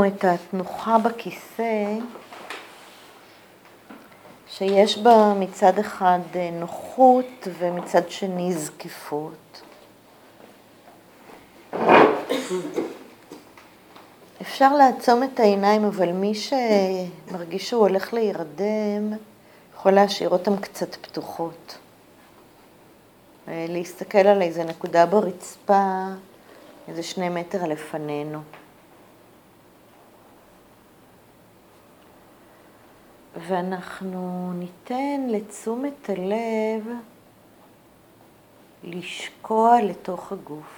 לנו את התנוחה בכיסא, שיש בה מצד אחד נוחות ומצד שני זקיפות. אפשר לעצום את העיניים, אבל מי שמרגיש שהוא הולך להירדם, יכול להשאיר אותם קצת פתוחות. להסתכל על איזה נקודה ברצפה, איזה 2 מטר לפנינו. ואנחנו ניתן לתשומת הלב לשקוע לתוך הגוף.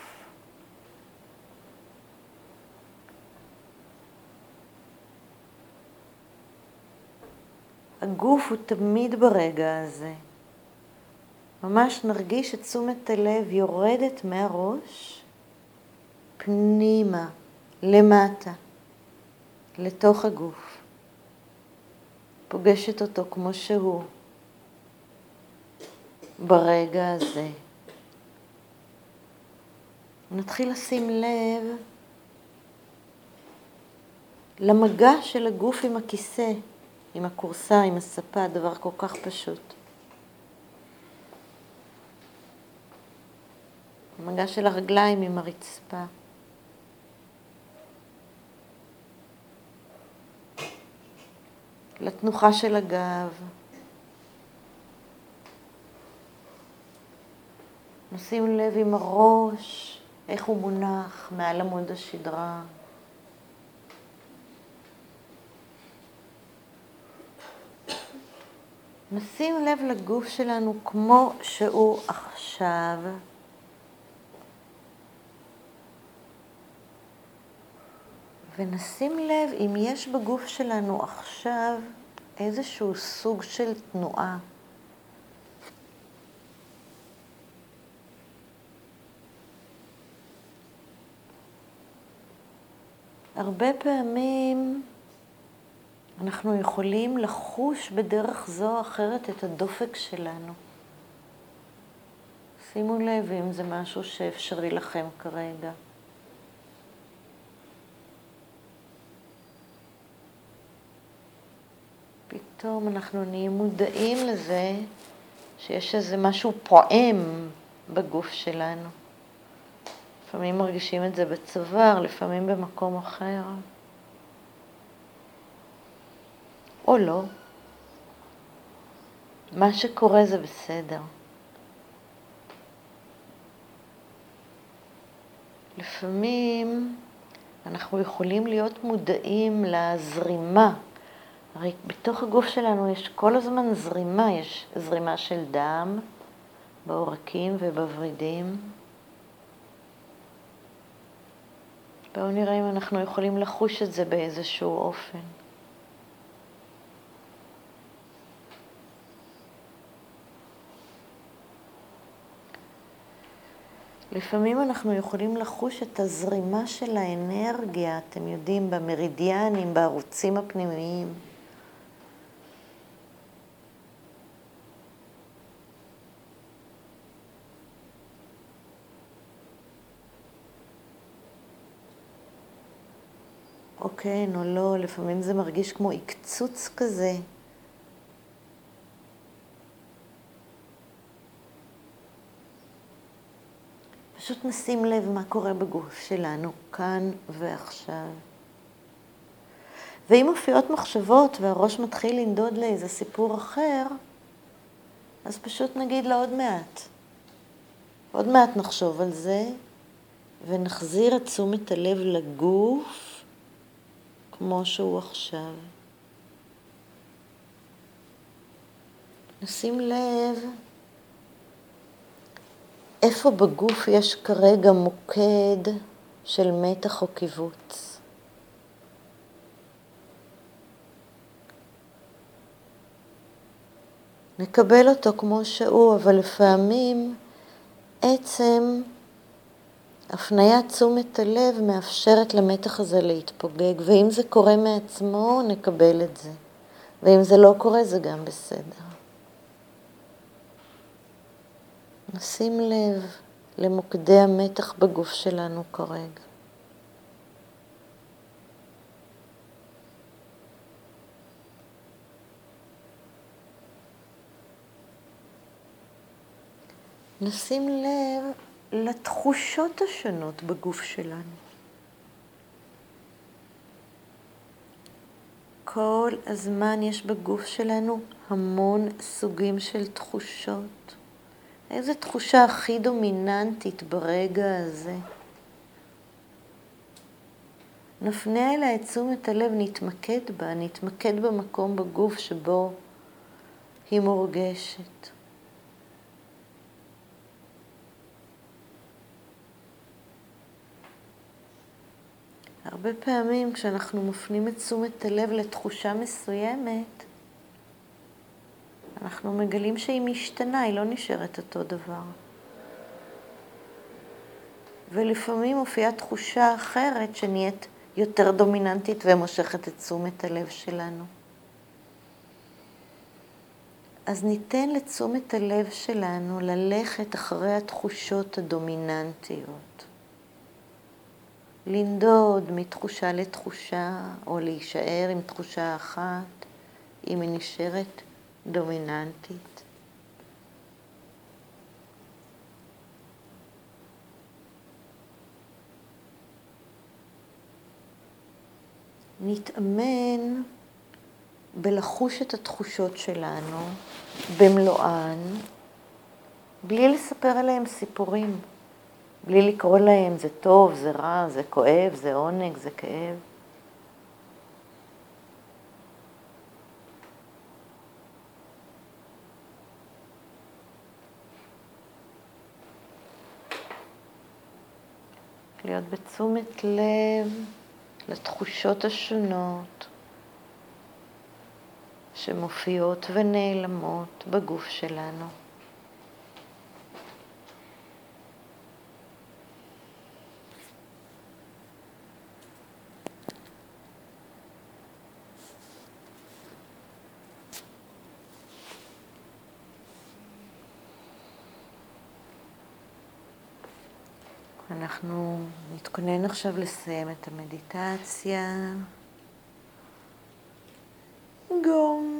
הגוף הוא תמיד ברגע הזה. ממש נרגיש את תשומת הלב יורדת מהראש, פנימה, למטה, לתוך הגוף. פוגשת אותו כמו שהוא, ברגע הזה. נתחיל לשים לב למגע של הגוף עם הכיסא, עם הכורסה, עם הספה, דבר כל כך פשוט. המגע של הרגליים עם הרצפה. לתנוחה של הגב. נשים לב עם הראש, איך הוא מונח מעל עמוד השדרה. נשים לב לגוף שלנו כמו שהוא עכשיו. ונשים לב אם יש בגוף שלנו עכשיו איזשהו סוג של תנועה. הרבה פעמים אנחנו יכולים לחוש בדרך זו או אחרת את הדופק שלנו. שימו לב אם זה משהו שאפשרי לכם כרגע. פתאום אנחנו נהיים מודעים לזה שיש איזה משהו פועם בגוף שלנו. לפעמים מרגישים את זה בצוואר, לפעמים במקום אחר. או לא. מה שקורה זה בסדר. לפעמים אנחנו יכולים להיות מודעים לזרימה. הרי בתוך הגוף שלנו יש כל הזמן זרימה, יש זרימה של דם בעורקים ובוורידים. בואו נראה אם אנחנו יכולים לחוש את זה באיזשהו אופן. לפעמים אנחנו יכולים לחוש את הזרימה של האנרגיה, אתם יודעים, במרידיאנים, בערוצים הפנימיים. או כן או לא, לפעמים זה מרגיש כמו עקצוץ כזה. פשוט נשים לב מה קורה בגוף שלנו, כאן ועכשיו. ואם מופיעות מחשבות והראש מתחיל לנדוד לאיזה סיפור אחר, אז פשוט נגיד לה עוד מעט. עוד מעט נחשוב על זה, ונחזיר את תשומת הלב לגוף, כמו שהוא עכשיו. נשים לב איפה בגוף יש כרגע מוקד של מתח או קיבוץ. נקבל אותו כמו שהוא, אבל לפעמים עצם הפניית תשומת הלב מאפשרת למתח הזה להתפוגג, ואם זה קורה מעצמו, נקבל את זה. ואם זה לא קורה, זה גם בסדר. נשים לב למוקדי המתח בגוף שלנו כרגע. נשים לב לתחושות השונות בגוף שלנו. כל הזמן יש בגוף שלנו המון סוגים של תחושות. איזו תחושה הכי דומיננטית ברגע הזה? נפנה אליה את תשומת הלב, נתמקד בה, נתמקד במקום בגוף שבו היא מורגשת. הרבה פעמים כשאנחנו מפנים את תשומת הלב לתחושה מסוימת, אנחנו מגלים שהיא משתנה, היא לא נשארת אותו דבר. ולפעמים מופיעה תחושה אחרת שנהיית יותר דומיננטית ומושכת את תשומת הלב שלנו. אז ניתן לתשומת הלב שלנו ללכת אחרי התחושות הדומיננטיות. לנדוד מתחושה לתחושה, או להישאר עם תחושה אחת, אם היא נשארת דומיננטית. נתאמן בלחוש את התחושות שלנו במלואן, בלי לספר עליהם סיפורים, בלי לקרוא להם זה טוב, זה רע, זה כואב, זה עונג, זה כאב. להיות בתשומת לב לתחושות השונות שמופיעות ונעלמות בגוף שלנו. אנחנו נתכונן עכשיו לסיים את המדיטציה. גום.